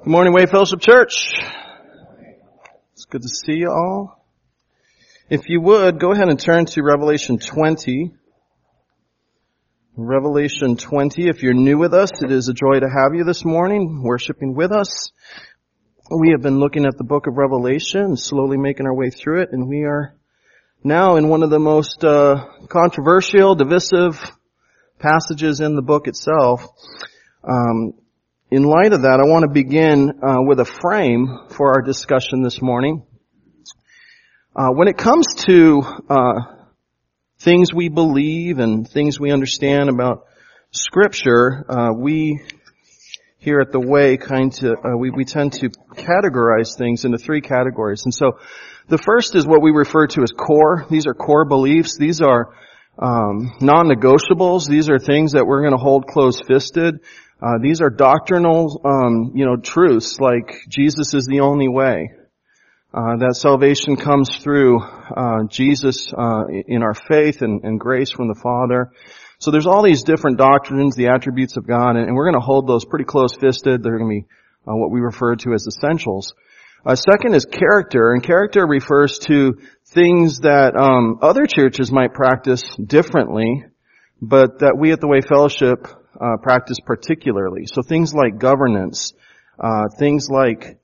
Good morning, Way Fellowship Church. It's good to see you all. If you would, go ahead and turn to Revelation 20. Revelation 20. If you're new with us, it is a joy to have you this morning, worshiping with us. We have been looking at the book of Revelation, slowly making our way through it, and we are now in one of the most controversial, divisive passages in the book itself. In light of that, I want to begin with a frame for our discussion this morning. When it comes to things we believe and things we understand about Scripture, we here at the Way we tend to categorize things into three categories. And so, the first is what we refer to as core. These are core beliefs. These are non-negotiables. These are things that we're going to hold close-fisted. These are doctrinal, truths like Jesus is the only way. That salvation comes through Jesus in our faith and grace from the Father. So there's all these different doctrines, the attributes of God, and we're going to hold those pretty close-fisted. They're going to be what we refer to as essentials. Second is character, and character refers to things that other churches might practice differently, but that we at the Way Fellowship practice particularly. So things like governance, things like,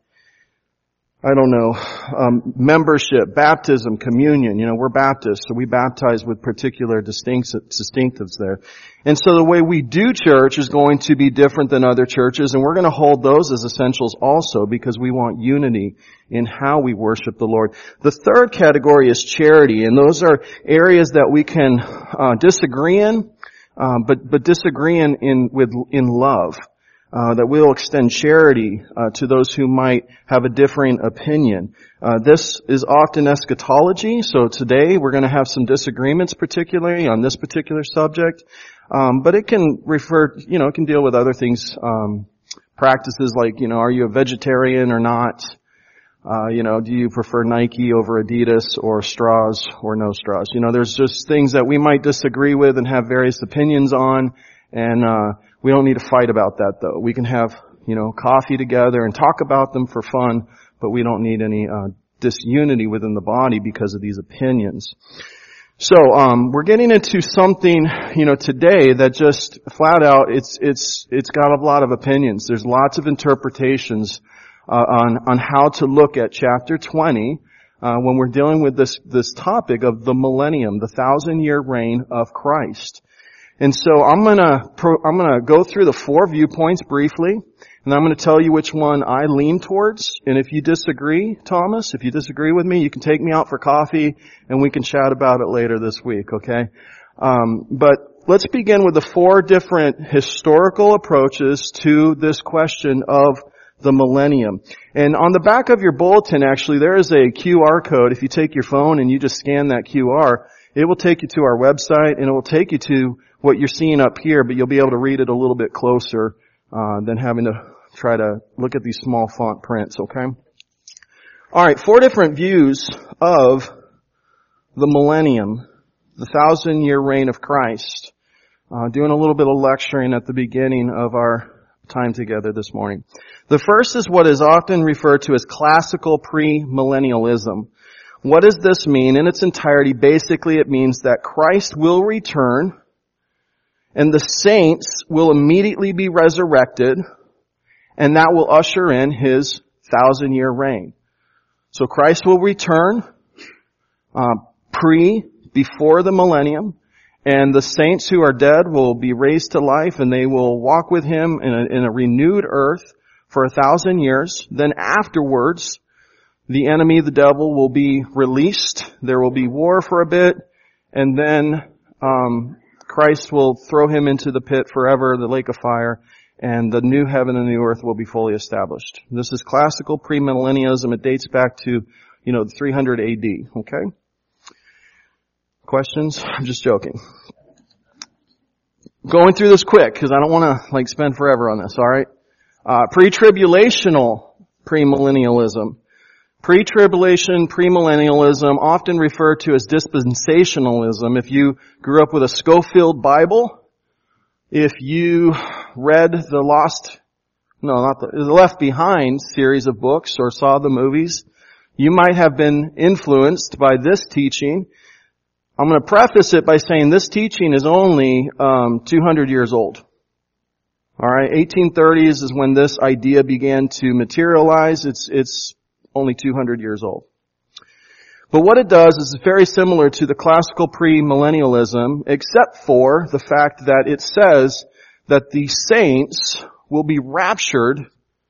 membership, baptism, communion. We're Baptists, so we baptize with particular distinctives there. And so the way we do church is going to be different than other churches, and we're going to hold those as essentials also because we want unity in how we worship the Lord. The third category is charity, and those are areas that we can disagree in, but disagree in love. That we'll extend charity to those who might have a differing opinion. This is often eschatology, so today we're going to have some disagreements particularly on this particular subject. But it can refer, it can deal with other things, practices like, are you a vegetarian or not? Do you prefer Nike over Adidas or straws or no straws? There's just things that we might disagree with and have various opinions on, and we don't need to fight about that though. We can have, coffee together and talk about them for fun, but we don't need any disunity within the body because of these opinions. So, we're getting into something, today that just flat out, it's got a lot of opinions. There's lots of interpretations on how to look at chapter 20 when we're dealing with this topic of the millennium, the 1,000-year reign of Christ. And so I'm gonna go through the four viewpoints briefly, and I'm gonna tell you which one I lean towards. And if you disagree, Thomas, if you disagree with me, you can take me out for coffee and we can chat about it later this week, okay? But let's begin with the four different historical approaches to this question of the millennium. And on the back of your bulletin, actually, there is a QR code. If you take your phone and you just scan that QR, it will take you to our website and it will take you to what you're seeing up here, but you'll be able to read it a little bit closer than having to try to look at these small font prints, okay? Alright, four different views of the millennium, the 1,000-year reign of Christ. Doing a little bit of lecturing at the beginning of our time together this morning. The first is what is often referred to as classical premillennialism. What does this mean? In its entirety, basically it means that Christ will return and the saints will immediately be resurrected, and that will usher in His 1,000-year reign. So Christ will return before the millennium, and the saints who are dead will be raised to life, and they will walk with Him in a renewed earth for 1,000 years. Then afterwards, the enemy, the devil, will be released. There will be war for a bit, and then Christ will throw him into the pit forever, the lake of fire, and the new heaven and new earth will be fully established. This is classical premillennialism. It dates back to, 300 AD, okay? Questions? I'm just joking. Going through this quick, because I don't want to, spend forever on this, alright? Pre-tribulational premillennialism. Pre-tribulation, premillennialism, often referred to as dispensationalism. If you grew up with a Scofield Bible, if you read the Lost No, not the Left Behind series of books or saw the movies. You might have been influenced by this teaching. I'm going to preface it by saying this teaching is only 200 years old. All right, 1830s is when this idea began to materialize. It's only 200 years old. But what it does is very similar to the classical premillennialism, except for the fact that it says that the saints will be raptured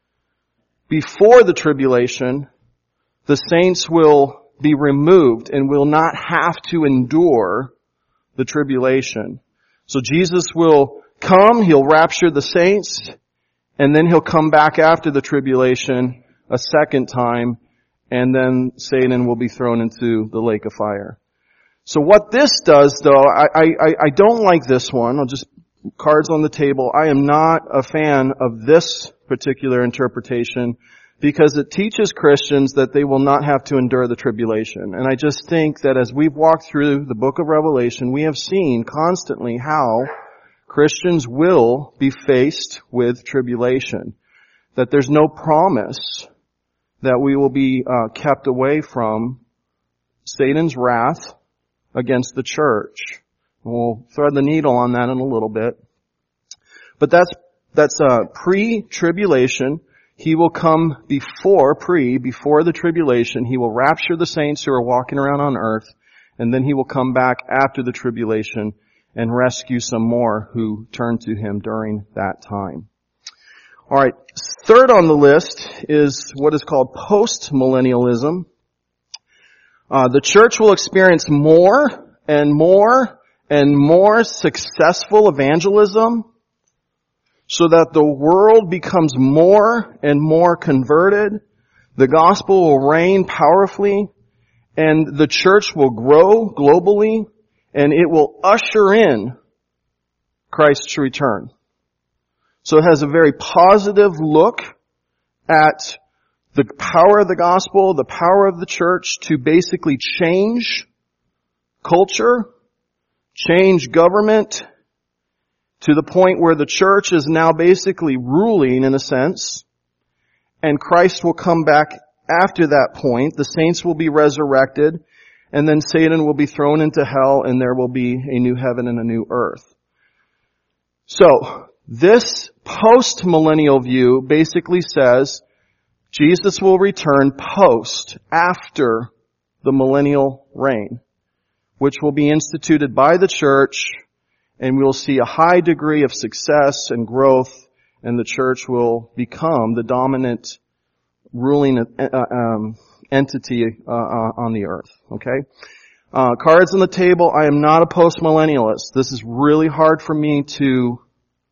before the tribulation. The saints will be removed and will not have to endure the tribulation. So Jesus will come, He'll rapture the saints, and then He'll come back after the tribulation a second time, and then Satan will be thrown into the lake of fire. So what this does, though, I don't like this one. I'll just, cards on the table. I am not a fan of this particular interpretation, because it teaches Christians that they will not have to endure the tribulation. And I just think that as we've walked through the book of Revelation, we have seen constantly how Christians will be faced with tribulation. That there's no promise that we will be kept away from Satan's wrath against the church. We'll thread the needle on that in a little bit. But that's pre-tribulation. He will come before the tribulation. He will rapture the saints who are walking around on earth, and then He will come back after the tribulation and rescue some more who turn to Him during that time. Alright, third on the list is what is called post-millennialism. The church will experience more and more and more successful evangelism, so that the world becomes more and more converted, the gospel will reign powerfully, and the church will grow globally, and it will usher in Christ's return. So it has a very positive look at the power of the gospel, the power of the church to basically change culture, change government, to the point where the church is now basically ruling in a sense, and Christ will come back after that point. The saints will be resurrected, and then Satan will be thrown into hell, and there will be a new heaven and a new earth. So, this post-millennial view basically says Jesus will return after the millennial reign, which will be instituted by the church, and we'll see a high degree of success and growth, and the church will become the dominant ruling entity on the earth. Okay? Cards on the table. I am not a post-millennialist. This is really hard for me to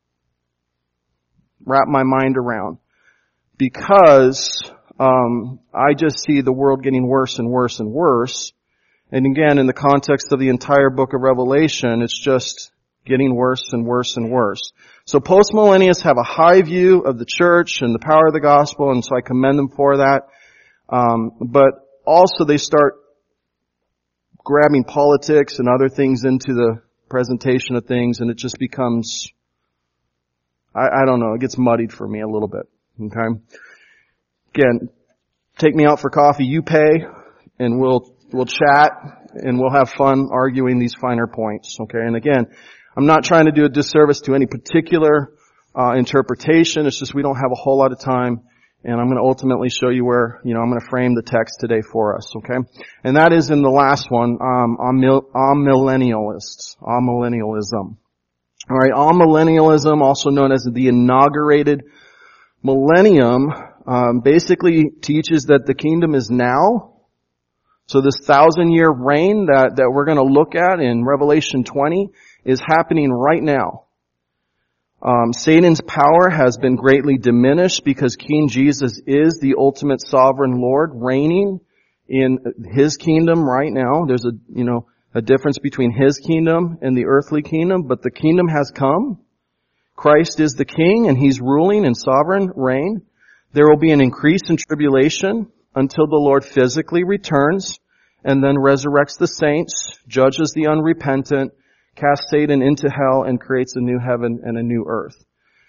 wrap my mind around, because I just see the world getting worse and worse and worse. And again, in the context of the entire book of Revelation, it's just getting worse and worse and worse. So postmillennialists have a high view of the church and the power of the gospel, and so I commend them for that. But also they start grabbing politics and other things into the presentation of things, and it just becomes, I don't know, it gets muddied for me a little bit. Okay? Again, take me out for coffee, you pay, and we'll chat, and we'll have fun arguing these finer points. Okay? And again, I'm not trying to do a disservice to any particular interpretation. It's just we don't have a whole lot of time, and I'm going to ultimately show you where, I'm going to frame the text today for us, okay? And that is in the last one, amillennialists, amillennialism. Alright, amillennialism, also known as the inaugurated millennium, basically teaches that the kingdom is now. So this 1,000-year reign that we're going to look at in Revelation 20 is happening right now. Satan's power has been greatly diminished because King Jesus is the ultimate sovereign Lord reigning in His kingdom right now. There's a difference between His kingdom and the earthly kingdom, but the kingdom has come. Christ is the King, and He's ruling in sovereign reign. There will be an increase in tribulation until the Lord physically returns and then resurrects the saints, judges the unrepentant, casts Satan into hell, and creates a new heaven and a new earth.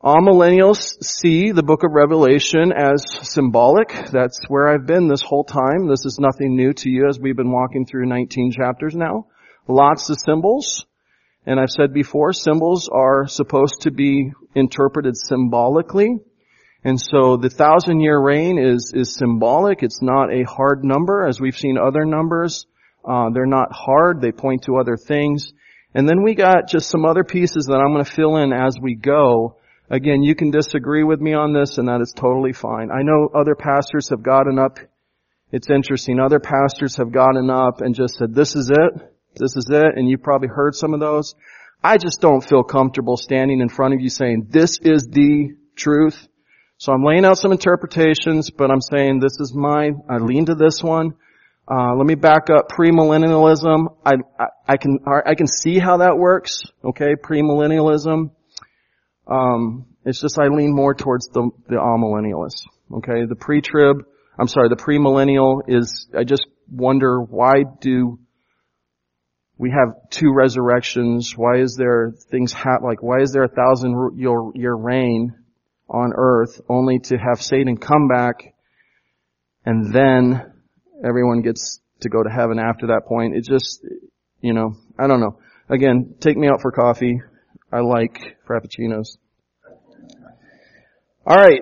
Amillennials see the book of Revelation as symbolic. That's where I've been this whole time. This is nothing new to you as we've been walking through 19 chapters now. Lots of symbols. And I've said before, symbols are supposed to be interpreted symbolically. And so the 1,000-year reign is symbolic. It's not a hard number, as we've seen other numbers. They're not hard. They point to other things. And then we got just some other pieces that I'm going to fill in as we go. Again, you can disagree with me on this, and that is totally fine. I know other pastors have gotten up. It's interesting. Other pastors have gotten up and just said, this is it. This is it. And you've probably heard some of those. I just don't feel comfortable standing in front of you saying, this is the truth. So I'm laying out some interpretations, but I'm saying this is mine. I lean to this one. Let me back up. Premillennialism. I can see how that works. Okay. Premillennialism. It's just I lean more towards the amillennialists. Okay. The premillennial is, I just wonder, why do we have two resurrections? Why is there things why is there a 1,000-year reign on earth only to have Satan come back and then everyone gets to go to heaven after that point? It just, I don't know. Again, take me out for coffee. I like frappuccinos. Alright,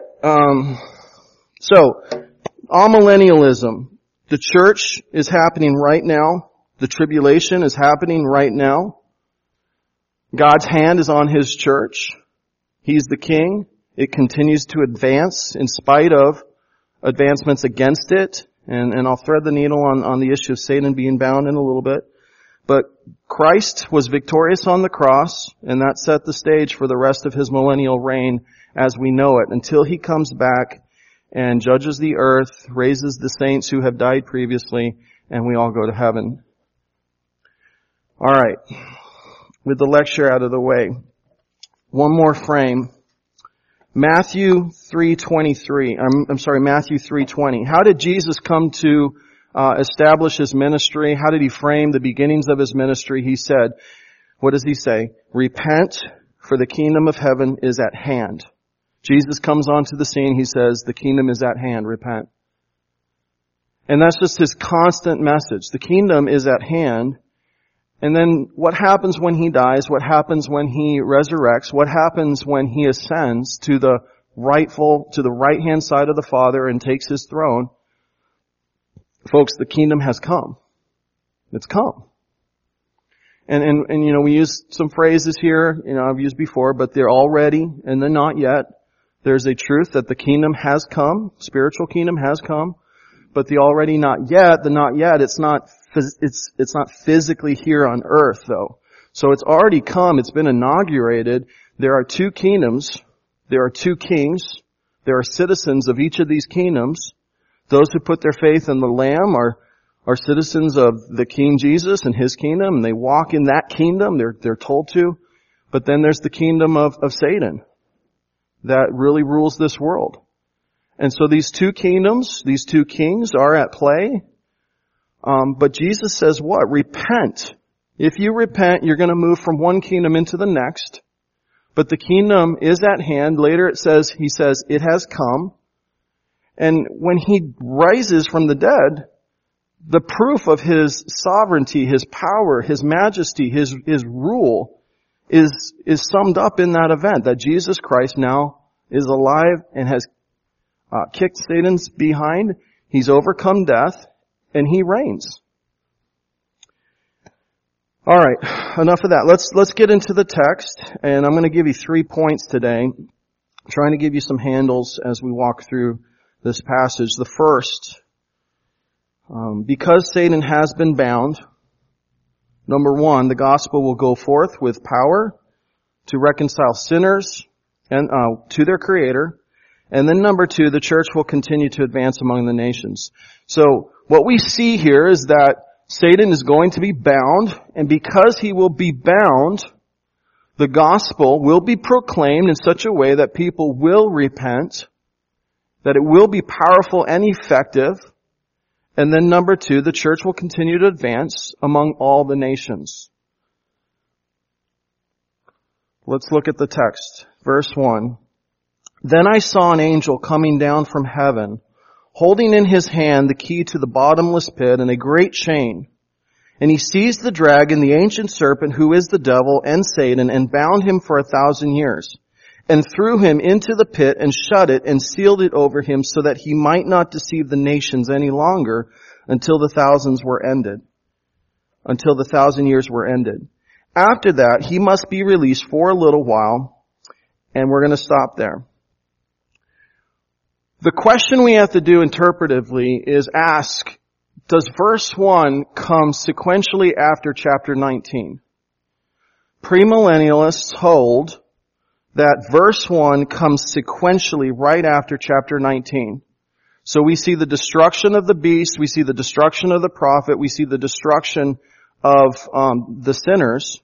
so, amillennialism. The church is happening right now. The tribulation is happening right now. God's hand is on His church. He's the king. It continues to advance in spite of advancements against it. And I'll thread the needle on the issue of Satan being bound in a little bit. But Christ was victorious on the cross, and that set the stage for the rest of His millennial reign as we know it, until He comes back and judges the earth, raises the saints who have died previously, and we all go to heaven. Alright, with the lecture out of the way, one more frame. Matthew 3:23. Matthew 3:20. How did Jesus come to establish His ministry? How did He frame the beginnings of His ministry? He said, what does He say? Repent, for the kingdom of heaven is at hand. Jesus comes onto the scene. He says, the kingdom is at hand. Repent. And that's just His constant message. The kingdom is at hand. And then what happens when He dies? What happens when He resurrects? What happens when He ascends to the right-hand side of the Father and takes His throne? Folks, the kingdom has come. It's come. And we use some phrases here, I've used before, but they're already and they're not yet. There's a truth that the kingdom has come, spiritual kingdom has come, but the already not yet, the not yet, it's not physically here on earth though. So it's already come, it's been inaugurated. There are two kingdoms, there are two kings, there are citizens of each of these kingdoms. Those who put their faith in the Lamb are citizens of the King Jesus and His kingdom, and they walk in that kingdom, they're told to. But then there's the kingdom of Satan that really rules this world. And so these two kingdoms, these two kings are at play. But Jesus says what? Repent. If you repent, you're going to move from one kingdom into the next. But the kingdom is at hand. Later He says, it has come. And when He rises from the dead, the proof of His sovereignty, His power, His majesty, His rule is summed up in that event, that Jesus Christ now is alive and has kicked Satan's behind. He's overcome death and He reigns. Alright, enough of that. Let's get into the text, and I'm going to give you 3 points today. I'm trying to give you some handles as we walk through this passage. The first, because Satan has been bound, number one, the gospel will go forth with power to reconcile sinners and to their Creator. And then number two, the church will continue to advance among the nations. So what we see here is that Satan is going to be bound, and because he will be bound, the gospel will be proclaimed in such a way that people will repent, that it will be powerful and effective. And then number two, the church will continue to advance among all the nations. Let's look at the text. Verse 1. Then I saw an angel coming down from heaven, holding in his hand the key to the bottomless pit and a great chain. And he seized the dragon, the ancient serpent, who is the devil and Satan, and bound him for 1,000 years, and threw him into the pit and shut it and sealed it over him so that he might not deceive the nations any longer until the 1,000 years were ended. After that, he must be released for a little while, and we're going to stop there. The question we have to do interpretively is ask, does verse 1 come sequentially after chapter 19? Premillennialists hold that verse 1 comes sequentially right after chapter 19. So we see the destruction of the beast, we see the destruction of the prophet, we see the destruction of the sinners.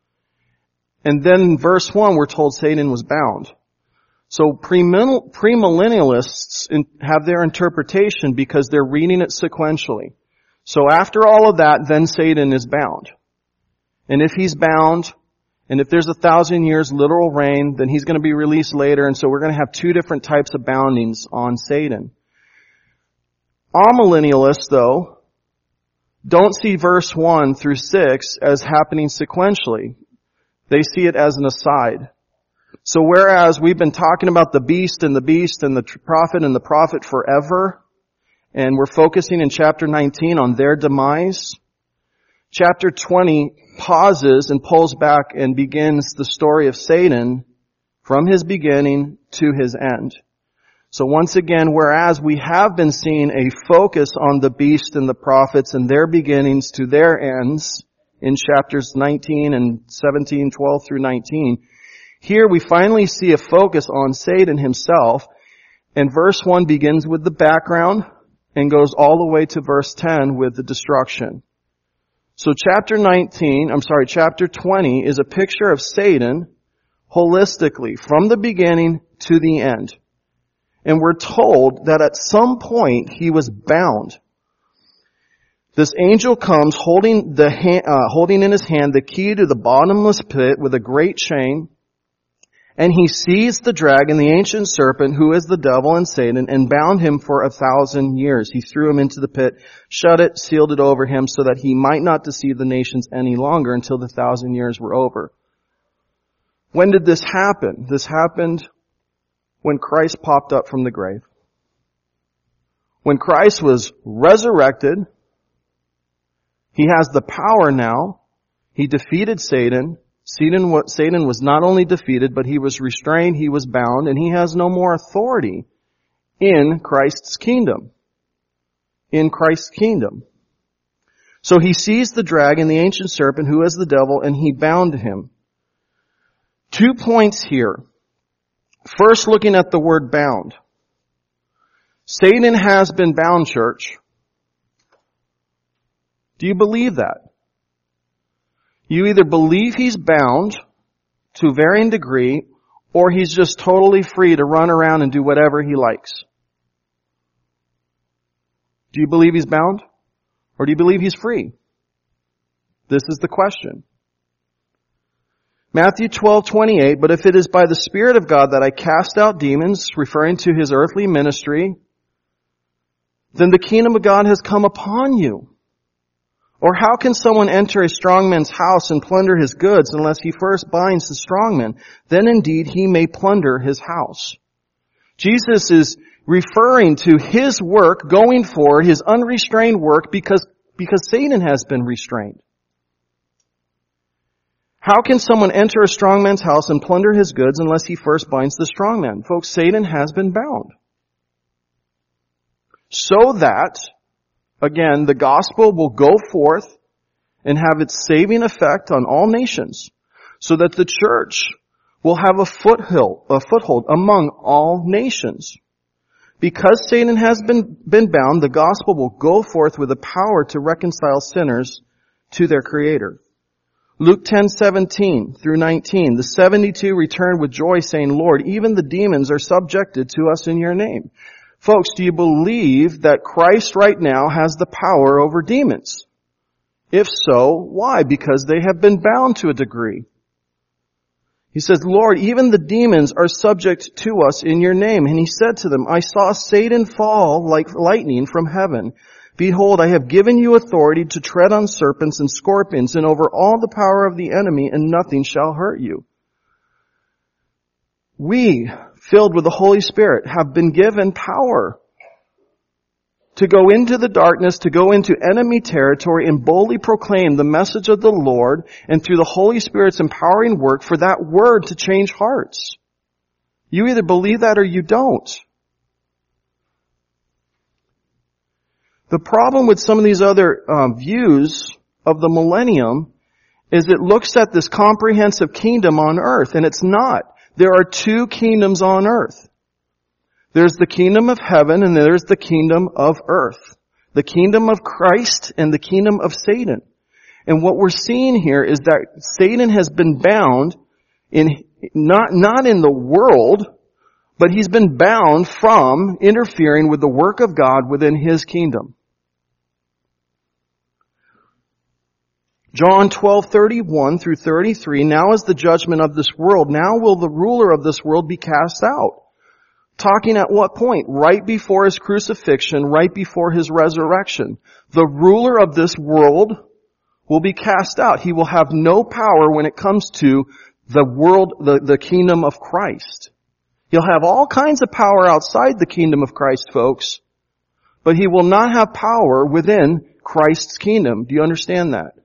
And then in verse 1 we're told Satan was bound. So premillennialists have their interpretation because they're reading it sequentially. So after all of that, then Satan is bound. And if he's bound, and if there's 1,000 years literal reign, then he's going to be released later. And so we're going to have two different types of boundings on Satan. Amillennialists, though, don't see verse 1 through 6 as happening sequentially. They see it as an aside. So whereas we've been talking about the beast and the prophet forever, and we're focusing in chapter 19 on their demise, chapter 20 pauses and pulls back and begins the story of Satan from his beginning to his end. So once again, whereas we have been seeing a focus on the beast and the prophets and their beginnings to their ends in chapters 19 and 17, 12 through 19, here we finally see a focus on Satan himself, and verse 1 begins with the background and goes all the way to verse 10 with the destruction. So chapter 20 is a picture of Satan holistically from the beginning to the end. And we're told that at some point he was bound. This angel comes holding in his hand the key to the bottomless pit with a great chain. And he seized the dragon, the ancient serpent, who is the devil and Satan, and bound him for 1,000 years. He threw him into the pit, shut it, sealed it over him, so that he might not deceive the nations any longer until the 1,000 years were over. When did this happen? This happened when Christ popped up from the grave. When Christ was resurrected, he has the power now. He defeated Satan. Satan was not only defeated, but he was restrained, he was bound, and he has no more authority in Christ's kingdom. In Christ's kingdom. So he seized the dragon, the ancient serpent, who is the devil, and he bound him. 2 points here. First, looking at the word bound. Satan has been bound, church. Do you believe that? You either believe he's bound to varying degree, or he's just totally free to run around and do whatever he likes. Do you believe he's bound? Or do you believe he's free? This is the question. Matthew 12:28, but if it is by the Spirit of God that I cast out demons, referring to his earthly ministry, then the kingdom of God has come upon you. Or how can someone enter a strong man's house and plunder his goods unless he first binds the strong man? Then indeed he may plunder his house. Jesus is referring to his work going forward, his unrestrained work, because Satan has been restrained. How can someone enter a strong man's house and plunder his goods unless he first binds the strong man? Folks, Satan has been bound. So that, again, the gospel will go forth and have its saving effect on all nations, so that the church will have a foothold among all nations. Because Satan has been bound, the gospel will go forth with the power to reconcile sinners to their Creator. Luke 10:17 through 19, the 72 returned with joy, saying, Lord, even the demons are subjected to us in your name. Folks, do you believe that Christ right now has the power over demons? If so, why? Because they have been bound to a degree. He says, Lord, even the demons are subject to us in your name. And he said to them, I saw Satan fall like lightning from heaven. Behold, I have given you authority to tread on serpents and scorpions and over all the power of the enemy, and nothing shall hurt you. We, filled with the Holy Spirit, have been given power to go into the darkness, to go into enemy territory and boldly proclaim the message of the Lord, and through the Holy Spirit's empowering work for that word to change hearts. You either believe that or you don't. The problem with some of these other views of the millennium is it looks at this comprehensive kingdom on earth, and it's not. There are two kingdoms on earth. There's the kingdom of heaven and there's the kingdom of earth. The kingdom of Christ and the kingdom of Satan. And what we're seeing here is that Satan has been bound in, not in the world, but he's been bound from interfering with the work of God within his kingdom. John 12:31 through 33, now is the judgment of this world. Now will the ruler of this world be cast out. Talking at what point? Right before his crucifixion, right before his resurrection. The ruler of this world will be cast out. He will have no power when it comes to the world, the kingdom of Christ. He'll have all kinds of power outside the kingdom of Christ, folks, but he will not have power within Christ's kingdom. Do you understand that?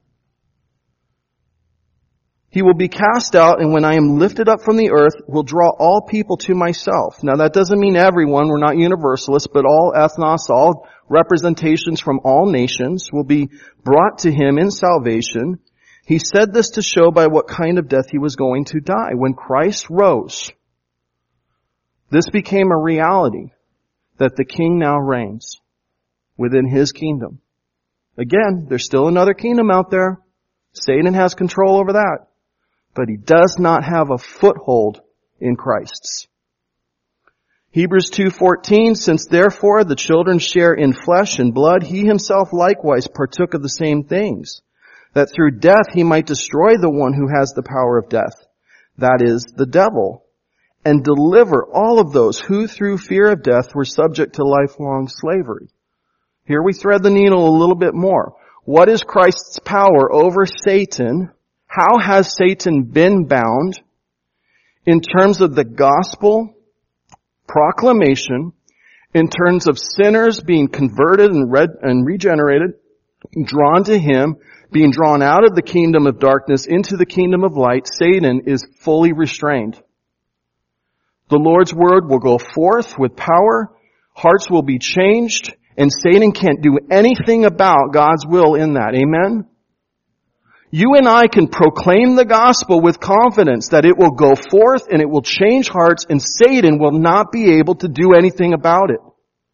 He will be cast out, and when I am lifted up from the earth, will draw all people to myself. Now that doesn't mean everyone, we're not universalists, but all ethnos, all representations from all nations will be brought to him in salvation. He said this to show by what kind of death he was going to die. When Christ rose, this became a reality that the king now reigns within his kingdom. Again, there's still another kingdom out there. Satan has control over that. But he does not have a foothold in Christ's. Hebrews 2:14, since therefore the children share in flesh and blood, he himself likewise partook of the same things, that through death he might destroy the one who has the power of death, that is, the devil, and deliver all of those who through fear of death were subject to lifelong slavery. Here we thread the needle a little bit more. What is Christ's power over Satan? How has Satan been bound in terms of the gospel proclamation, in terms of sinners being converted and regenerated, drawn to him, being drawn out of the kingdom of darkness into the kingdom of light? Satan is fully restrained. The Lord's word will go forth with power, hearts will be changed, and Satan can't do anything about God's will in that. Amen? You and I can proclaim the gospel with confidence that it will go forth and it will change hearts, and Satan will not be able to do anything about it.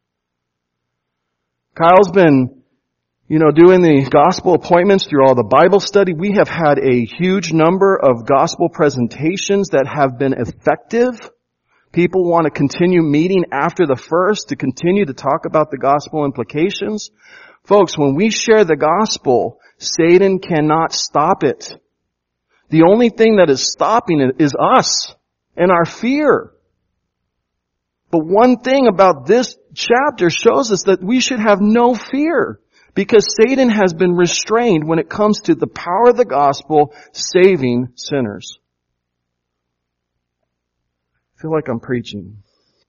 Kyle's been, doing the gospel appointments through all the Bible study. We have had a huge number of gospel presentations that have been effective. People want to continue meeting after the first to continue to talk about the gospel implications. Folks, when we share the gospel, Satan cannot stop it. The only thing that is stopping it is us and our fear. But one thing about this chapter shows us that we should have no fear, because Satan has been restrained when it comes to the power of the gospel saving sinners. I feel like I'm preaching.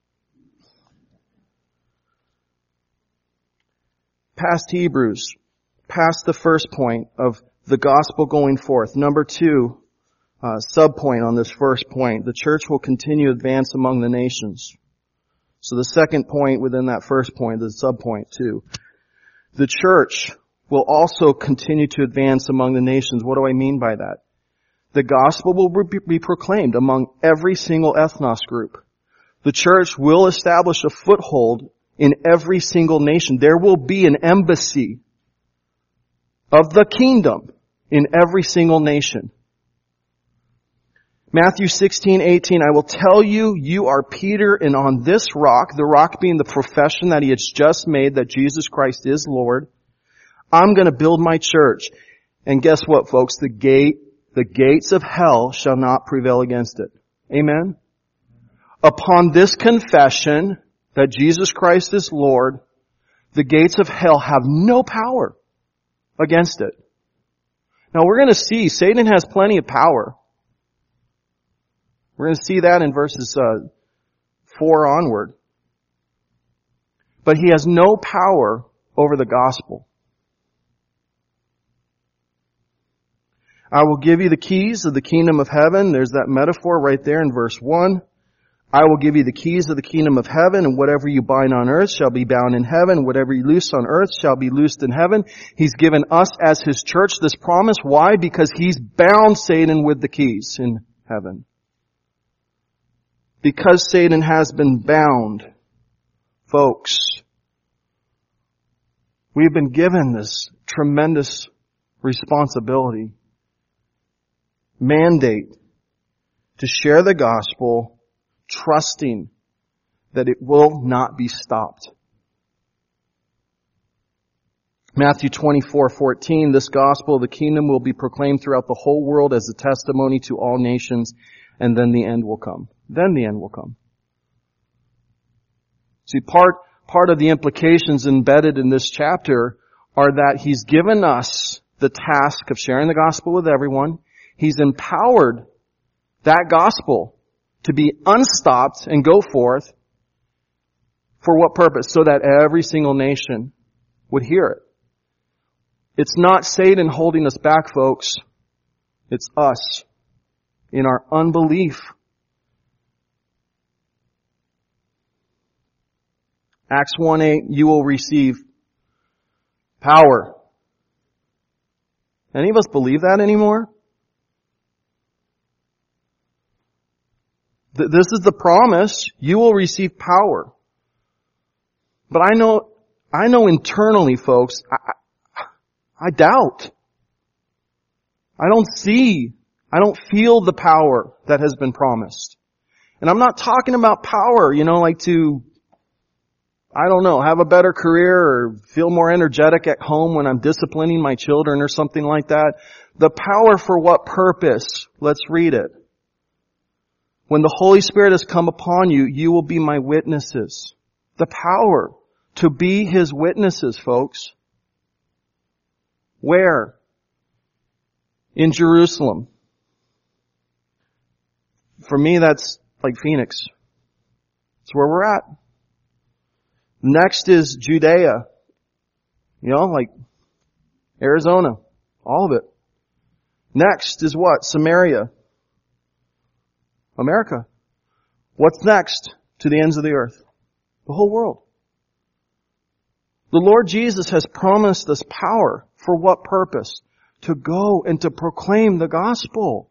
Past Hebrews, past the first point of the gospel going forth. Number 2, sub-point on this first point. The church will continue to advance among the nations. So the second point within that first point, the sub-point 2. The church will also continue to advance among the nations. What do I mean by that? The gospel will be proclaimed among every single ethnos group. The church will establish a foothold in every single nation. There will be an embassy of the kingdom in every single nation. Matthew 16:18, I will tell you, you are Peter, and on this rock, the rock being the profession that he has just made that Jesus Christ is Lord, I'm going to build my church. And guess what, folks? The the gates of hell shall not prevail against it. Amen? Upon this confession that Jesus Christ is Lord, the gates of hell have no power against it. Now we're going to see Satan has plenty of power. We're going to see that in verses 4 onward. But he has no power over the gospel. I will give you the keys of the kingdom of heaven. There's that metaphor right there in verse 1. I will give you the keys of the kingdom of heaven, and whatever you bind on earth shall be bound in heaven. Whatever you loose on earth shall be loosed in heaven. He's given us as His church this promise. Why? Because He's bound Satan with the keys in heaven. Because Satan has been bound, folks, we've been given this tremendous responsibility, mandate to share the gospel, trusting that it will not be stopped. Matthew 24:14, this gospel of the kingdom will be proclaimed throughout the whole world as a testimony to all nations, and then the end will come. Then the end will come. See, part of the implications embedded in this chapter are that He's given us the task of sharing the gospel with everyone. He's empowered that gospel to be unstopped and go forth. For what purpose? So that every single nation would hear it. It's not Satan holding us back, folks. It's us in our unbelief. Acts 1:8, you will receive power. Any of us believe that anymore? This is the promise. You will receive power. But I know internally, folks, I doubt. I don't feel the power that has been promised. And I'm not talking about power, like to, have a better career or feel more energetic at home when I'm disciplining my children or something like that. The power for what purpose? Let's read it. When the Holy Spirit has come upon you, you will be my witnesses. The power to be His witnesses, folks. Where? In Jerusalem. For me, that's like Phoenix. It's where we're at. Next is Judea. Like Arizona. All of it. Next is what? Samaria. America. What's next? To the ends of the earth. The whole world. The Lord Jesus has promised us power. For what purpose? To go and to proclaim the gospel.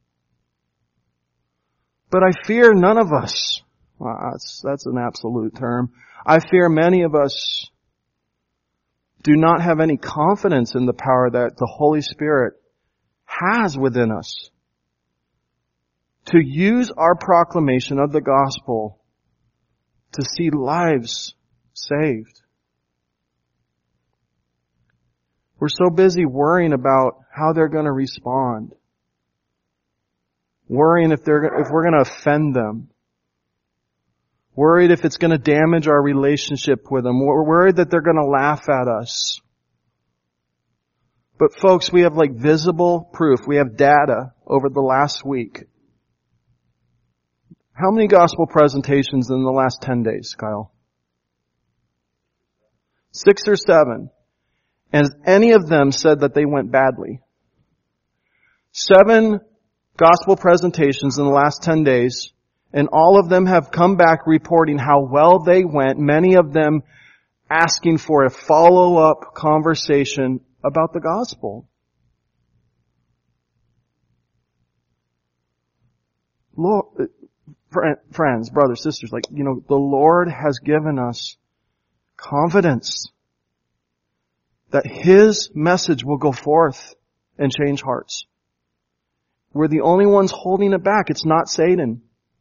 But I fear none of us. Well, that's an absolute term. I fear many of us do not have any confidence in the power that the Holy Spirit has within us to use our proclamation of the gospel to see lives saved. We're so busy worrying about how they're going to respond. Worrying if we're going to offend them. Worried if it's going to damage our relationship with them. We're worried that they're going to laugh at us. But folks, we have visible proof. We have data over the last week. How many gospel presentations in the last 10 days, Kyle? 6 or 7. And any of them said that they went badly. 7 gospel presentations in the last 10 days, and all of them have come back reporting how well they went, many of them asking for a follow-up conversation about the gospel. Lord, friends, brothers, sisters, the Lord has given us confidence that His message will go forth and change hearts. We're the only ones holding it back. It's not Satan.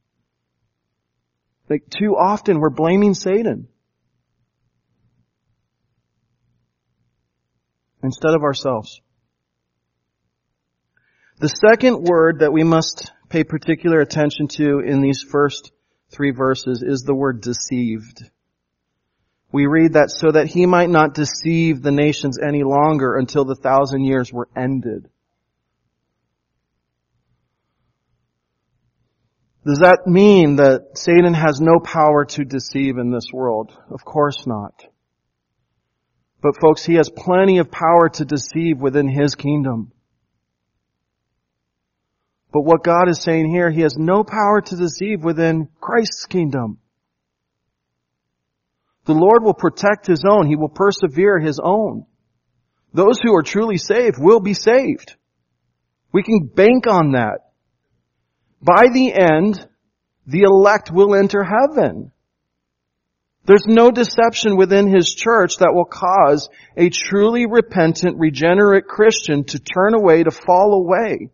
Too often we're blaming Satan instead of ourselves. The second word that we must pay particular attention to in these first 3 verses is the word deceived. We read that so that he might not deceive the nations any longer until the 1,000 years were ended. Does that mean that Satan has no power to deceive in this world? Of course not. But folks, he has plenty of power to deceive within his kingdom. But what God is saying here, he has no power to deceive within Christ's kingdom. The Lord will protect his own. He will persevere his own. Those who are truly saved will be saved. We can bank on that. By the end, the elect will enter heaven. There's no deception within his church that will cause a truly repentant, regenerate Christian to turn away, to fall away.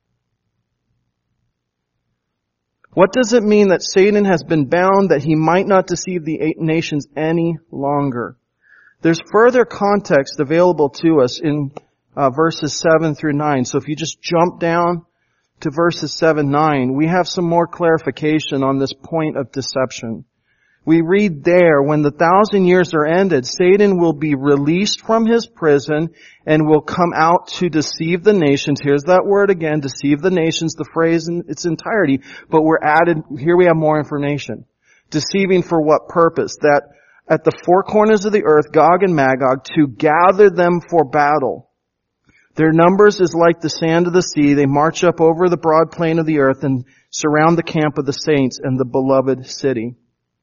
What does it mean that Satan has been bound that he might not deceive the nations any longer? There's further context available to us in verses 7 through 9. So if you just jump down to verses 7, 9, we have some more clarification on this point of deception. We read there, when the 1,000 years are ended, Satan will be released from his prison and will come out to deceive the nations. Here's that word again, deceive the nations, the phrase in its entirety. But here we have more information. Deceiving for what purpose? That at the 4 corners of the earth, Gog and Magog, to gather them for battle. Their numbers is like the sand of the sea. They march up over the broad plain of the earth and surround the camp of the saints and the beloved city.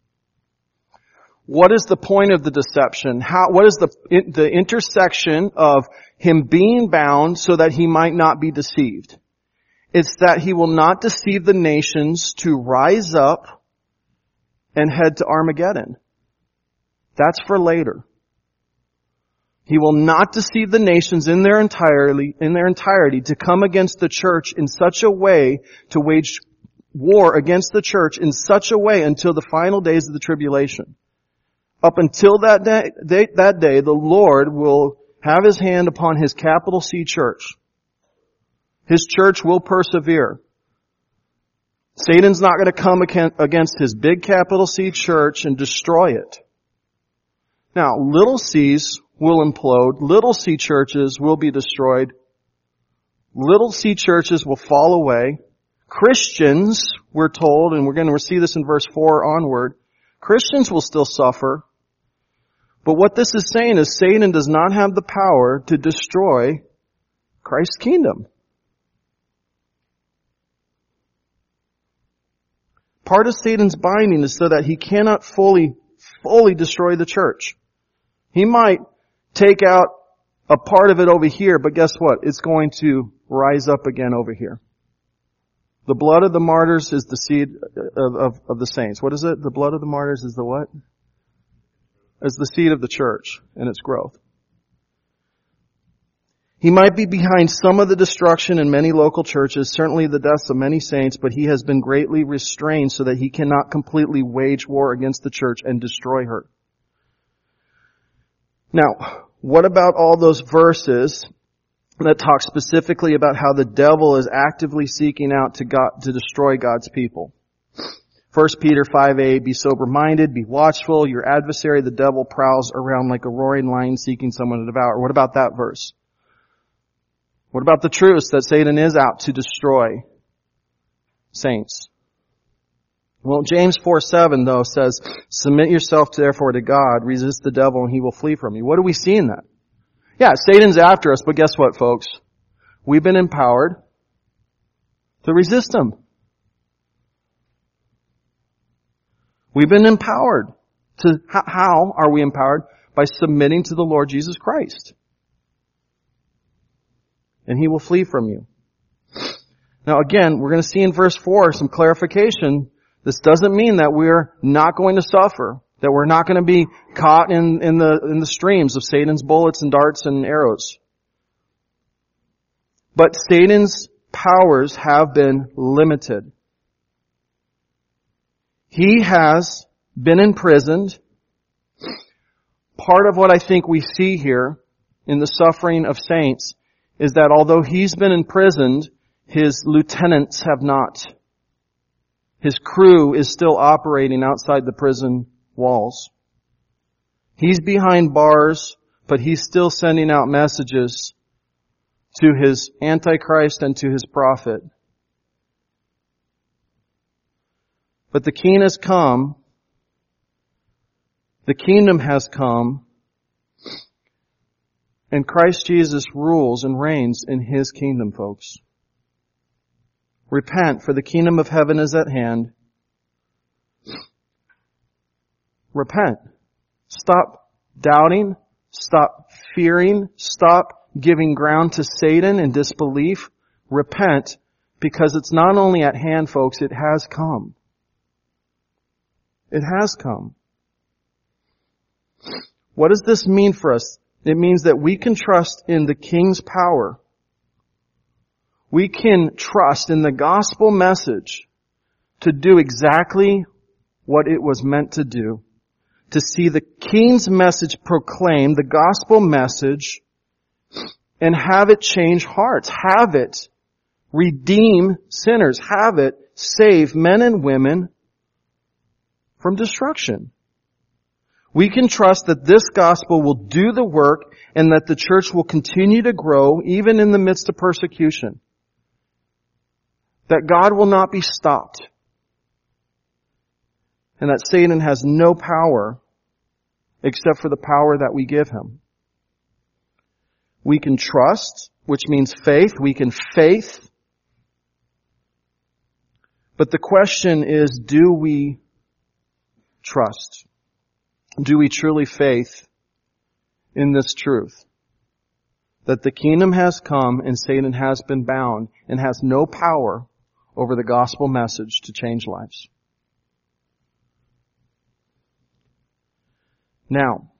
What is the point of the deception? What is the intersection of him being bound so that he might not be deceived? It's that he will not deceive the nations to rise up and head to Armageddon. That's for later. He will not deceive the nations in their entirety to come against the church in such a way, to wage war against the church in such a way until the final days of the tribulation. Up until that day, the Lord will have his hand upon his capital C church. His church will persevere. Satan's not going to come against his big capital C church and destroy it. Now, little c's will implode. Little c churches will be destroyed. Little c churches will fall away. Christians, we're told, and we're going to see this in verse 4 onward, Christians will still suffer. But what this is saying is Satan does not have the power to destroy Christ's kingdom. Part of Satan's binding is so that he cannot fully destroy the church. He might take out a part of it over here, but guess what? It's going to rise up again over here. The blood of the martyrs is the seed of the saints. What is it? The blood of the martyrs is the what? As the seed of the church and its growth. He might be behind some of the destruction in many local churches, certainly the deaths of many saints, but he has been greatly restrained so that he cannot completely wage war against the church and destroy her. Now, what about all those verses that talk specifically about how the devil is actively seeking out to destroy God's people? 1 Peter 5:8, be sober-minded, be watchful. Your adversary, the devil, prowls around like a roaring lion seeking someone to devour. What about that verse? What about the truth that Satan is out to destroy saints? Well, James 4:7 though says, submit yourself therefore to God, resist the devil and he will flee from you. What do we see in that? Yeah, Satan's after us, but guess what, folks? We've been empowered to resist him. We've been empowered to, how are we empowered? By submitting to the Lord Jesus Christ. And he will flee from you. Now again, we're going to see in verse 4 some clarification. This doesn't mean that we're not going to suffer, that we're not going to be caught in the streams of Satan's bullets and darts and arrows. But Satan's powers have been limited. He has been imprisoned. Part of what I think we see here in the suffering of saints is that although he's been imprisoned, His lieutenants have not. His crew is still operating outside the prison walls. He's behind bars, but he's still sending out messages to his Antichrist and to his prophet. But the king has come. The kingdom has come. And Christ Jesus rules and reigns in His kingdom, folks. Repent, for the kingdom of heaven is at hand. Repent. Stop doubting. Stop fearing. Stop giving ground to Satan and disbelief. Repent, because it's not only at hand, folks, it has come. It has come. What does this mean for us? It means that we can trust in the King's power. We can trust in the gospel message to do exactly what it was meant to do. To see the King's message proclaimed, the gospel message, and have it change hearts. Have it redeem sinners. Have it save men and women from destruction. We can trust that this gospel will do the work and that the church will continue to grow even in the midst of persecution. That God will not be stopped. And that Satan has no power except for the power that we give him. We can trust, which means faith. We can faith. But the question is, do we trust? Do we truly faith in this truth? That the kingdom has come and Satan has been bound and has no power over the gospel message to change lives. Now,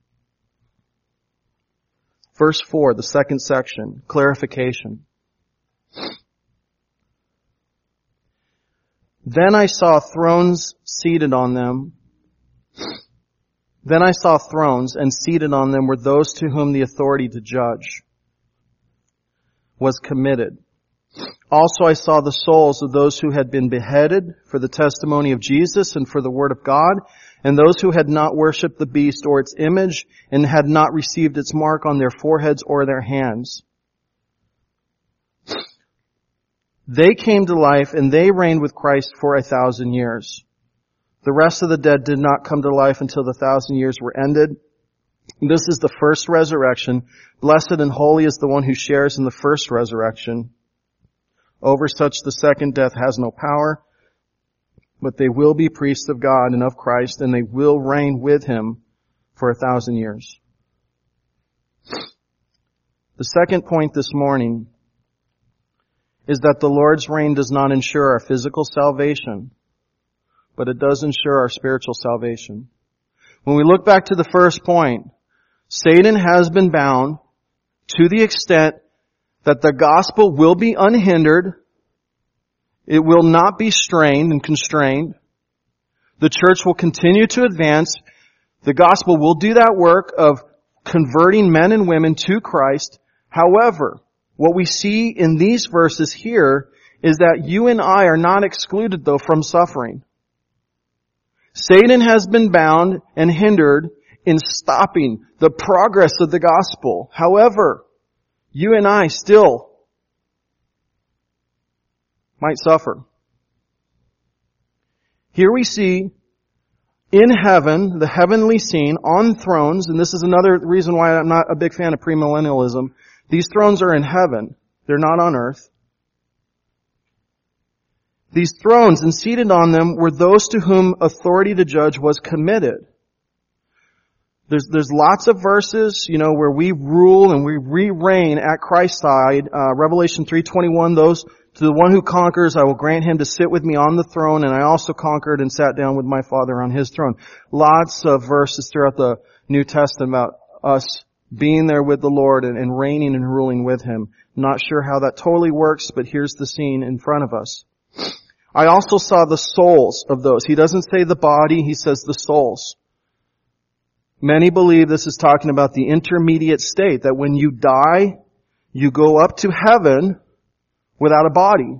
verse 4, the second section, clarification. Then I saw thrones seated on them. Then I saw thrones, and seated on them were those to whom the authority to judge was committed. Also I saw the souls of those who had been beheaded for the testimony of Jesus and for the word of God, and those who had not worshipped the beast or its image, and had not received its mark on their foreheads or their hands. They came to life, and they reigned with Christ for 1,000 years. The rest of the dead did not come to life until the 1,000 years were ended. This is the first resurrection. Blessed and holy is the one who shares in the first resurrection. Over such the second death has no power, but they will be priests of God and of Christ, and they will reign with Him for 1,000 years. The second point this morning is that the Lord's reign does not ensure our physical salvation, but it does ensure our spiritual salvation. When we look back to the first point, Satan has been bound to the extent that the gospel will be unhindered. It will not be strained and constrained. The church will continue to advance. The gospel will do that work of converting men and women to Christ. However, what we see in these verses here is that you and I are not excluded, though, from suffering. Satan has been bound and hindered in stopping the progress of the gospel. However, you and I still might suffer. Here we see in heaven, the heavenly scene, on thrones, and this is another reason why I'm not a big fan of premillennialism. These thrones are in heaven. They're not on earth. These thrones, and seated on them, were those to whom authority to judge was committed. There's lots of verses, where we rule and we reign at Christ's side. Revelation 3:21, those to the one who conquers, I will grant him to sit with me on the throne, and I also conquered and sat down with my Father on his throne. Lots of verses throughout the New Testament about us being there with the Lord and reigning and ruling with Him. Not sure how that totally works, but here's the scene in front of us. I also saw the souls of those. He doesn't say the body, he says the souls. Many believe this is talking about the intermediate state, that when you die, you go up to heaven, without a body.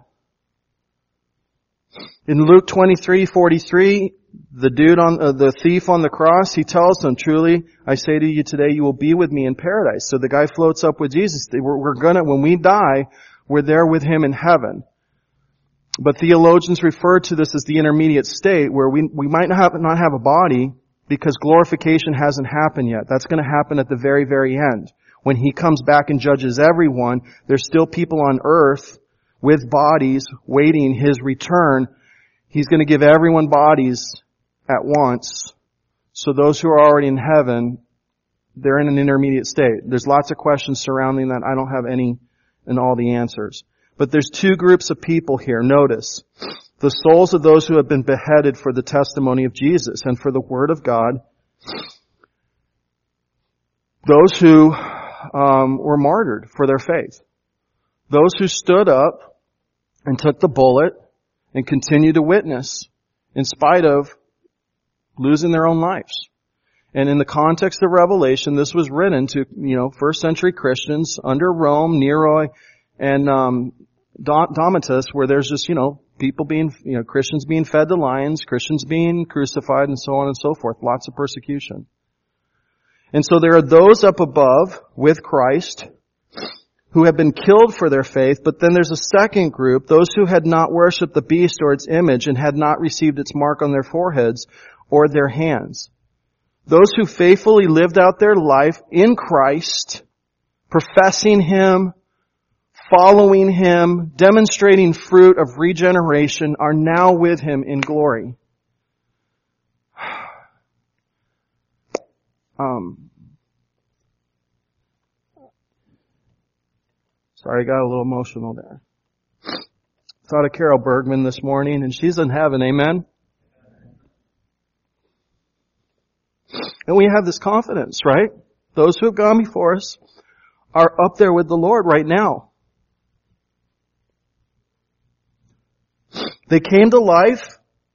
In Luke 23:43, the thief on the cross, he tells them, truly, I say to you today, you will be with me in paradise. So the guy floats up with Jesus. When we die, we're there with him in heaven. But theologians refer to this as the intermediate state, where we might not have a body because glorification hasn't happened yet. That's going to happen at the very, very end. When he comes back and judges everyone, there's still people on earth with bodies waiting his return. He's going to give everyone bodies at once. So those who are already in heaven, they're in an intermediate state. There's lots of questions surrounding that. I don't have any and all the answers. But there's two groups of people here. Notice, the souls of those who have been beheaded for the testimony of Jesus and for the Word of God. Those who were martyred for their faith. Those who stood up and took the bullet and continued to witness in spite of losing their own lives. And in the context of Revelation, this was written to, first century Christians under Rome, Nero, and Domitus, where there's just, people being, Christians being fed to lions, Christians being crucified, and so on and so forth. Lots of persecution. And so there are those up above with Christ who have been killed for their faith, but then there's a second group, those who had not worshipped the beast or its image and had not received its mark on their foreheads or their hands. Those who faithfully lived out their life in Christ, professing Him, following Him, demonstrating fruit of regeneration, are now with Him in glory. Sorry, I got a little emotional there. Thought of Carol Bergman this morning, and she's in heaven, amen? And we have this confidence, right? Those who have gone before us are up there with the Lord right now. They came to life.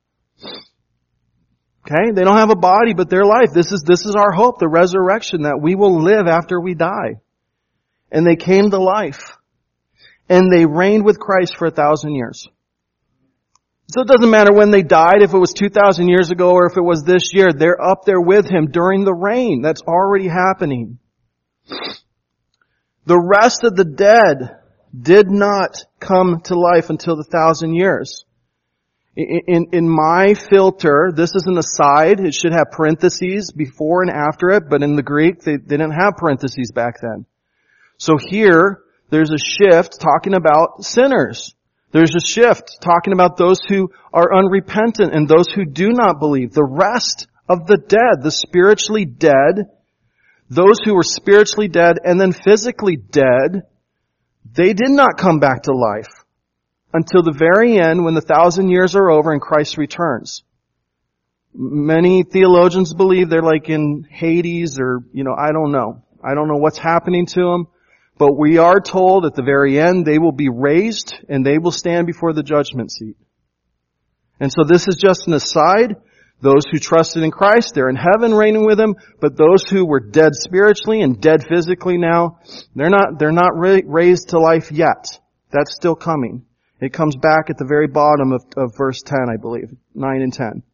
Okay? They don't have a body, but their life. This is our hope, the resurrection, that we will live after we die. And they came to life. And they reigned with Christ for 1,000 years. So it doesn't matter when they died, if it was 2,000 years ago or if it was this year. They're up there with Him during the reign. That's already happening. The rest of the dead did not come to life until the 1,000 years. In my filter, this is an aside. It should have parentheses before and after it, but in the Greek, they didn't have parentheses back then. So here, there's a shift talking about sinners. There's a shift talking about those who are unrepentant and those who do not believe. The rest of the dead, the spiritually dead, those who were spiritually dead and then physically dead, they did not come back to life until the very end when the 1,000 years are over and Christ returns. Many theologians believe they're like in Hades or, I don't know. I don't know what's happening to them. But we are told at the very end they will be raised and they will stand before the judgment seat. And so this is just an aside. Those who trusted in Christ, they're in heaven reigning with Him. But those who were dead spiritually and dead physically now, they're not raised to life yet. That's still coming. It comes back at the very bottom of verse 10, I believe. 9 and 10.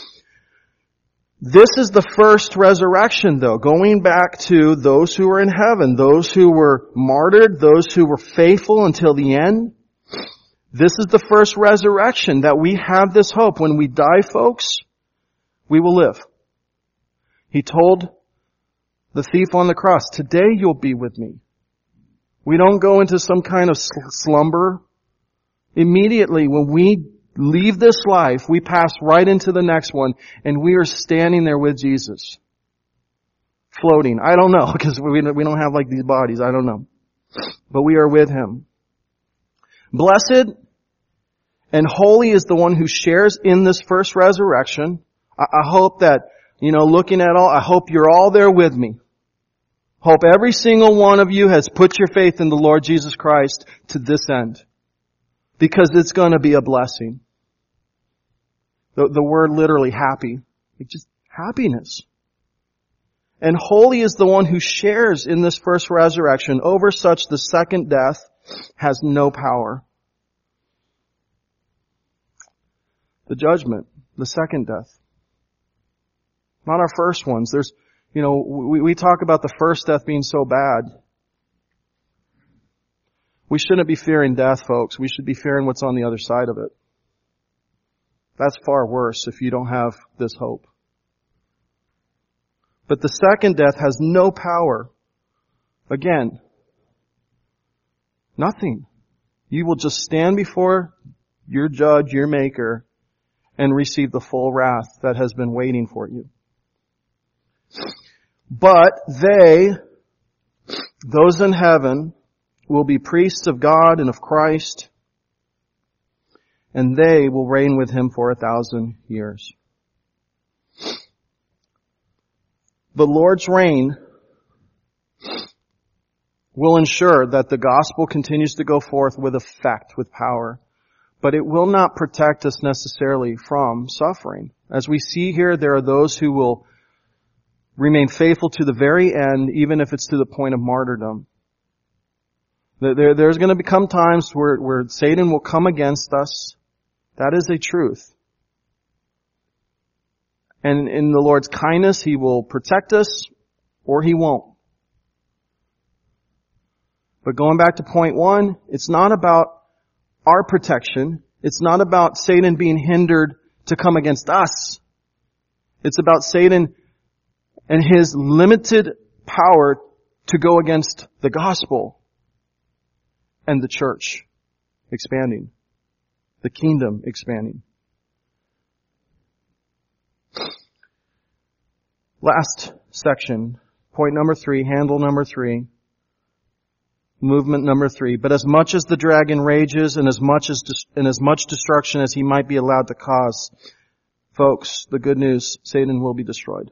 This is the first resurrection, though, going back to those who were in heaven, those who were martyred, those who were faithful until the end. This is the first resurrection, that we have this hope. When we die, folks, we will live. He told the thief on the cross, today you'll be with me. We don't go into some kind of slumber. Immediately, when we leave this life, we pass right into the next one, and we are standing there with Jesus. Floating. I don't know, because we don't have like these bodies. I don't know. But we are with Him. Blessed and holy is the one who shares in this first resurrection. I hope that, looking at all, I hope you're all there with me. Hope every single one of you has put your faith in the Lord Jesus Christ to this end. Because it's going to be a blessing. The word literally happy. It's just happiness. And holy is the one who shares in this first resurrection. Over such the second death has no power. The judgment, the second death. Not our first ones. We talk about the first death being so bad. We shouldn't be fearing death, folks. We should be fearing what's on the other side of it. That's far worse if you don't have this hope. But the second death has no power. Again, nothing. You will just stand before your judge, your maker, and receive the full wrath that has been waiting for you. But those in heaven, will be priests of God and of Christ, and they will reign with Him for 1,000 years. The Lord's reign will ensure that the gospel continues to go forth with effect, with power, but it will not protect us necessarily from suffering. As we see here, there are those who will remain faithful to the very end, even if it's to the point of martyrdom. There's going to become times where Satan will come against us. That is a truth. And in the Lord's kindness, He will protect us, or He won't. But going back to point one, it's not about our protection. It's not about Satan being hindered to come against us. It's about Satan and his limited power to go against the gospel. And the church expanding. The kingdom expanding. Last section. Point number 3. Handle number 3. Movement number 3. But as much as the dragon rages and as much destruction as he might be allowed to cause, folks, the good news, Satan will be destroyed.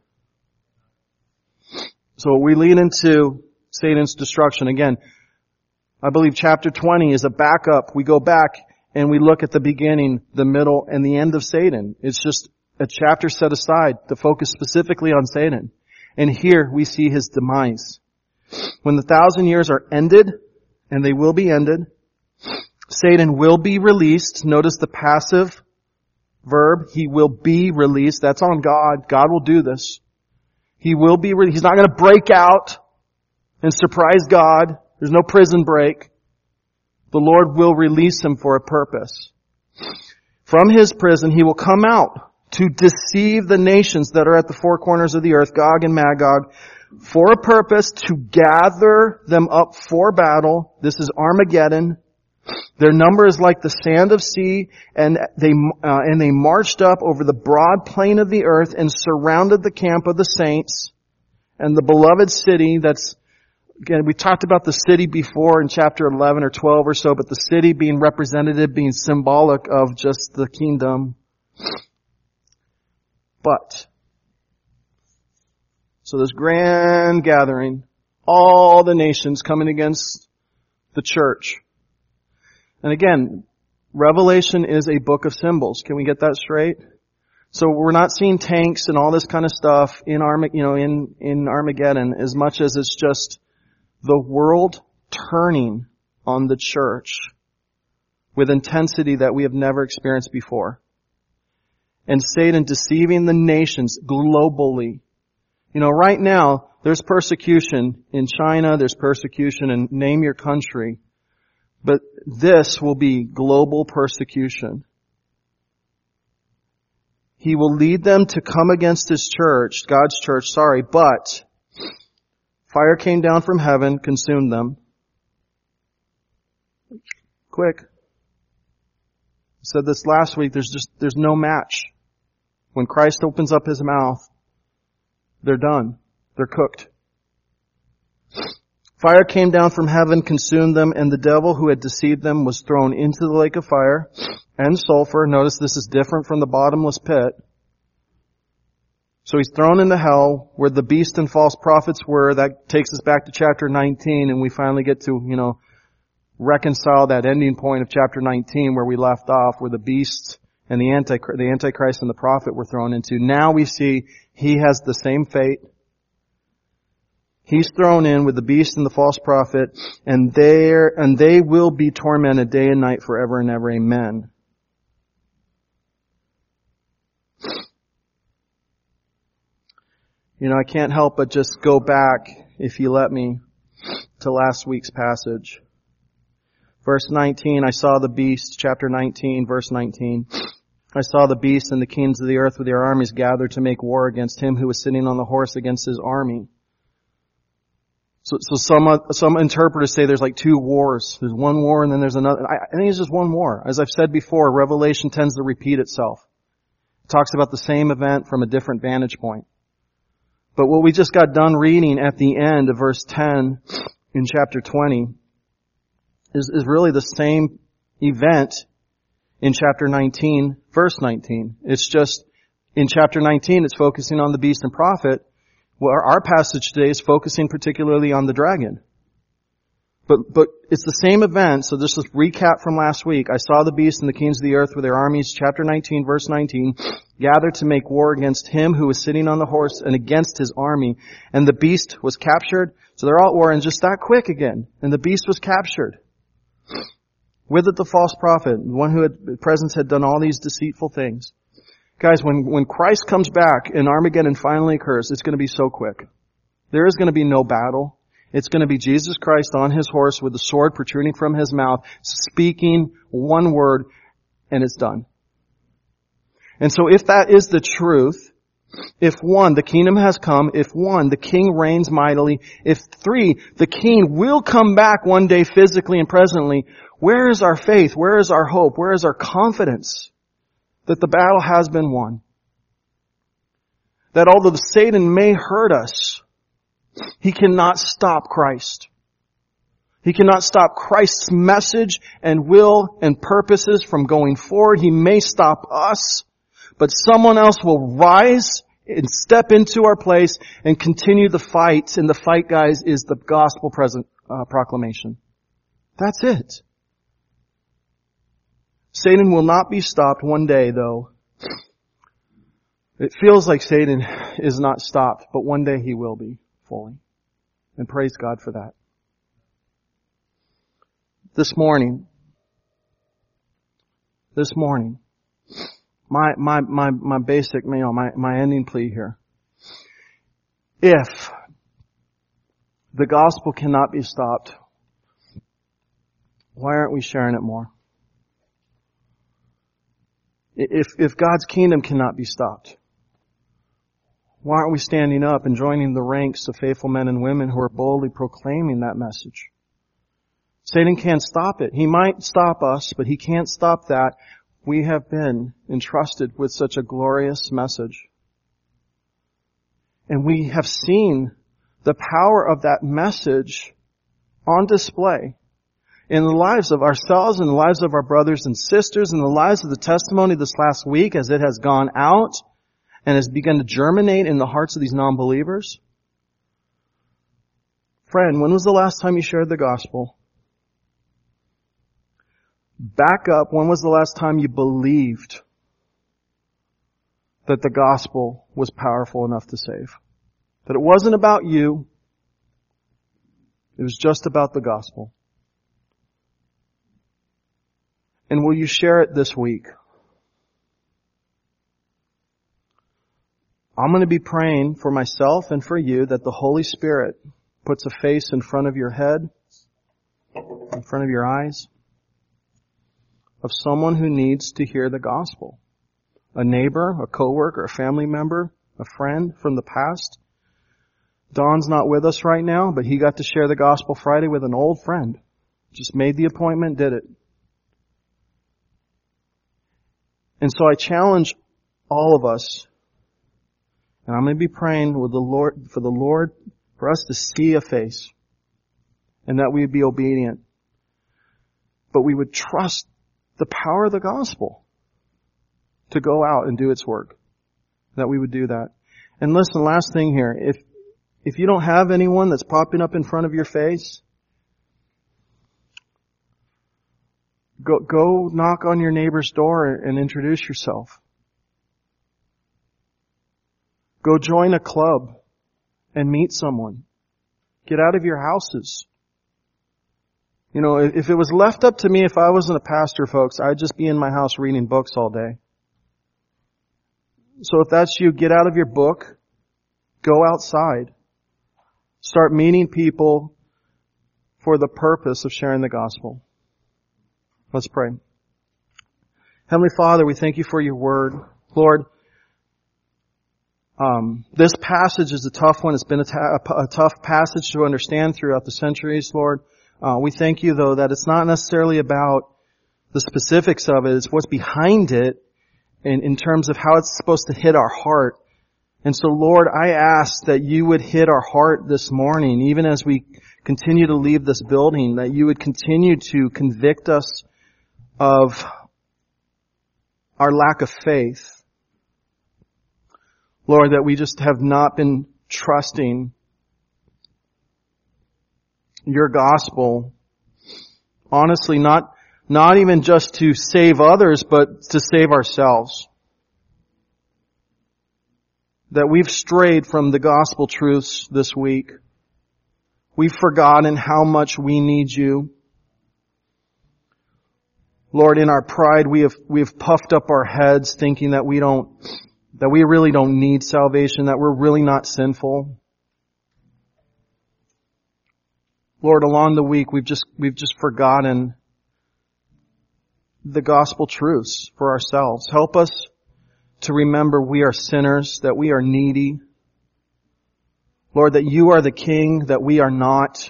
So we lead into Satan's destruction. Again, I believe chapter 20 is a backup. We go back and we look at the beginning, the middle, and the end of Satan. It's just a chapter set aside to focus specifically on Satan. And here we see his demise. When the 1,000 years are ended, and they will be ended, Satan will be released. Notice the passive verb. He will be released. That's on God. God will do this. He will be released. He's not going to break out and surprise God. There's no prison break. The Lord will release him for a purpose. From his prison, he will come out to deceive the nations that are at the four corners of the earth, Gog and Magog, for a purpose to gather them up for battle. This is Armageddon. Their number is like the sand of sea, and they marched up over the broad plain of the earth and surrounded the camp of the saints and the beloved city. That's, again, we talked about the city before in chapter 11 or 12 or so, but the city being representative, being symbolic of just the kingdom. So this grand gathering, all the nations coming against the church. And again, Revelation is a book of symbols. Can we get that straight? So we're not seeing tanks and all this kind of stuff in Armageddon as much as it's just the world turning on the church with intensity that we have never experienced before. And Satan deceiving the nations globally. Right now, there's persecution in China, there's persecution in name your country. But this will be global persecution. He will lead them to come against His church, God's church, but fire came down from heaven, consumed them. Quick. I said this last week, there's no match. When Christ opens up His mouth, they're done. They're cooked. Fire came down from heaven, consumed them, and the devil who had deceived them was thrown into the lake of fire and sulfur. Notice this is different from the bottomless pit. So he's thrown into hell where the beast and false prophets were. That takes us back to chapter 19, and we finally get to, reconcile that ending point of chapter 19 where we left off, where the beast and the Antichrist and the prophet were thrown into. Now we see he has the same fate. He's thrown in with the beast and the false prophet, and they will be tormented day and night forever and ever. Amen. You know, I can't help but just go back, if you let me, to last week's passage. Verse 19, I saw the beast, chapter 19, verse 19. I saw the beast and the kings of the earth with their armies gathered to make war against him who was sitting on the horse against his army. So some interpreters say there's like two wars. There's one war and then there's another. I think it's just one war. As I've said before, Revelation tends to repeat itself. It talks about the same event from a different vantage point. But what we just got done reading at the end of verse 10 in chapter 20 is really the same event in chapter 19, verse 19. It's just, in chapter 19, it's focusing on the beast and prophet. Well, our passage today is focusing particularly on the dragon. But it's the same event, so just let's recap from last week. I saw the beast and the kings of the earth with their armies, chapter 19, verse 19, gathered to make war against him who was sitting on the horse and against his army. And the beast was captured. So they're all at war, and just that quick again. And the beast was captured. With it the false prophet, the one who at presence had done all these deceitful things. Guys, when Christ comes back and Armageddon finally occurs, it's going to be so quick. There is going to be no battle. It's going to be Jesus Christ on his horse with the sword protruding from his mouth, speaking one word, and it's done. And so if that is the truth, if 1, the kingdom has come, if 1, the king reigns mightily, if 3, the king will come back one day physically and presently, where is our faith? Where is our hope? Where is our confidence that the battle has been won? That although Satan may hurt us, he cannot stop Christ. He cannot stop Christ's message and will and purposes from going forward. He may stop us, but someone else will rise and step into our place and continue the fight. And the fight, guys, is the gospel proclamation. That's it. Satan will not be stopped one day, though. It feels like Satan is not stopped, but one day he will be fully. And praise God for that. This morning, my basic, my ending plea here. If the gospel cannot be stopped, why aren't we sharing it more? If God's kingdom cannot be stopped, why aren't we standing up and joining the ranks of faithful men and women who are boldly proclaiming that message? Satan can't stop it. He might stop us, but he can't stop that. We have been entrusted with such a glorious message. And we have seen the power of that message on display in the lives of ourselves, in the lives of our brothers and sisters, in the lives of the testimony this last week as it has gone out and has begun to germinate in the hearts of these non-believers. Friend, when was the last time you shared the gospel? Back up, when was the last time you believed that the gospel was powerful enough to save? That it wasn't about you, it was just about the gospel. And will you share it this week? I'm going to be praying for myself and for you that the Holy Spirit puts a face in front of your head, in front of your eyes, of someone who needs to hear the gospel. A neighbor, a coworker, a family member, a friend from the past. Don's not with us right now, but he got to share the gospel Friday with an old friend. Just made the appointment, did it. And so I challenge all of us, and I'm going to be praying with the Lord, for us to see a face, and that we would be obedient. But we would trust the power of the gospel to go out and do its work. That we would do that. And listen, last thing here, if you don't have anyone that's popping up in front of your face, Go knock on your neighbor's door and introduce yourself. Go join a club and meet someone. Get out of your houses. You know, if it was left up to me, if I wasn't a pastor, folks, I'd just be in my house reading books all day. So if that's you, get out of your book Go outside. Start meeting people for the purpose of sharing the gospel. Let's pray. Heavenly Father, we thank you for your word. Lord, this passage is a tough one. It's been a tough passage to understand throughout the centuries, Lord. We thank you, though, that it's not necessarily about the specifics of it. It's what's behind it in terms of how it's supposed to hit our heart. And so, Lord, I ask that you would hit our heart this morning, even as we continue to leave this building, that you would continue to convict us of our lack of faith. Lord, that we just have not been trusting your gospel. Honestly, not even just to save others, but to save ourselves. That we've strayed from the gospel truths this week. We've forgotten how much we need you. Lord, in our pride, we have puffed up our heads thinking that we really don't need salvation, that we're really not sinful. Lord, along the week, we've just forgotten the gospel truths for ourselves. Help us to remember we are sinners, that we are needy. Lord, that you are the King, that we are not.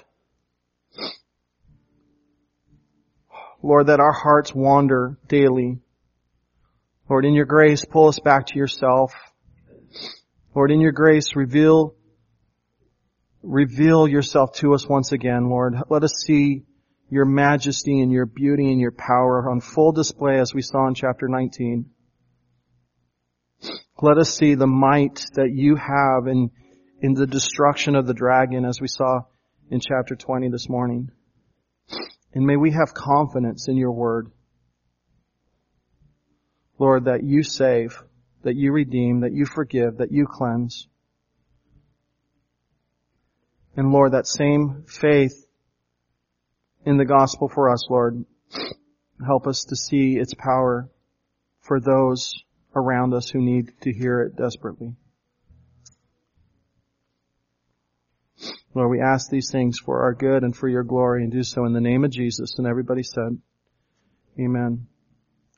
Lord, that our hearts wander daily. Lord, in your grace, pull us back to yourself. Lord, in your grace, reveal yourself to us once again, Lord. Let us see your majesty and your beauty and your power on full display as we saw in chapter 19. Let us see the might that you have in the destruction of the dragon as we saw in chapter 20 this morning. And may we have confidence in your word. Lord, that you save, that you redeem, that you forgive, that you cleanse. And Lord, that same faith in the gospel for us, Lord, help us to see its power for those around us who need to hear it desperately. Lord, we ask these things for our good and for your glory, and do so in the name of Jesus. And everybody said, Amen.